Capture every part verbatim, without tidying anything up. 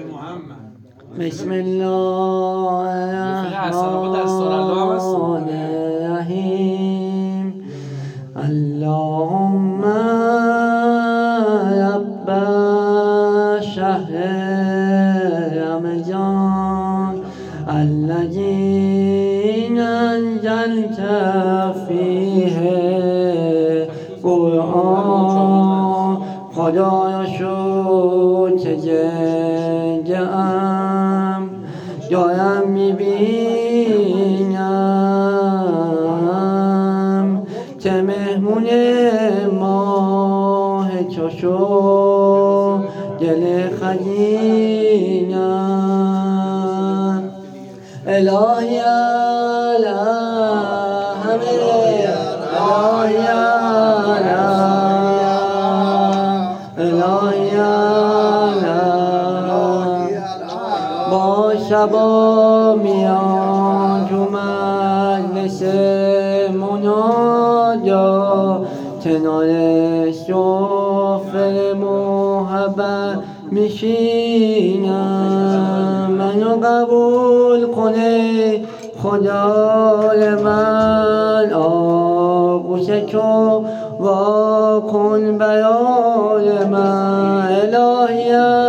بسم الله الرحمن الرحیم. اللهم رب شهر رمضان الذی انزلت فیه قرآن. خدا را شکر که زنده‌ام، دارم میبینم که مهمون ماه تو شد، دل خجینم. الهی علم همه الهی علم الهی علم با شبا میان تو مجلس مناجات، کنار سفره محبت میشینم. منو قبول کنه خدای من، آغوش تو وا کن برای من. الهی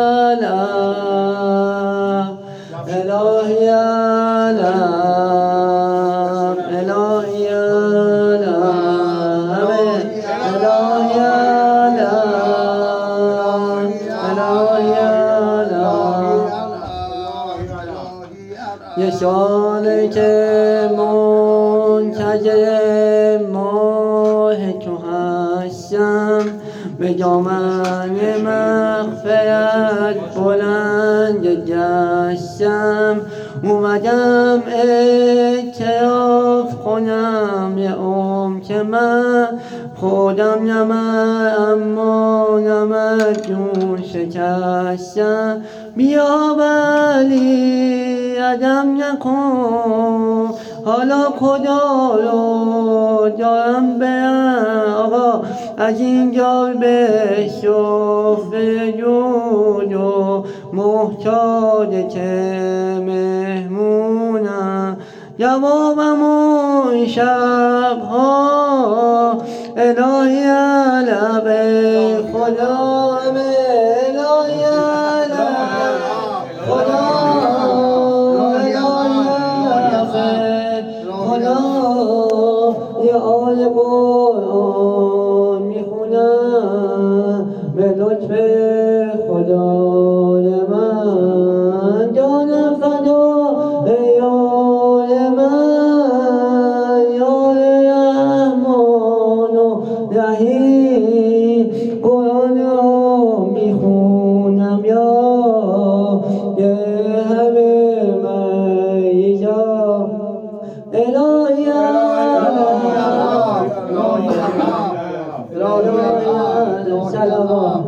علم الهی علم الهی علم الهی علم الهی علم. یه ساله که منتظر ماه تو هستم، به دامن مغفرت بلند جستم. اومدم اعتراف کنم یه عمر که من خودم نمه، اما نمک جون شکستم. بیا ولی عدم نکن، حالا خدا رو دارم برم. آقا از اینجا به سفره جود و محتاج که مهمونم. جوابم اون شبها الهی علم خدا، الهی علم خدا، یه آیه قرآن میخونم به لطف خدای من. جانم فدا ای یار من، یار رحمان و رحیم. قرآن رو میخونم یا یه همه مریضا. الهی سلامات.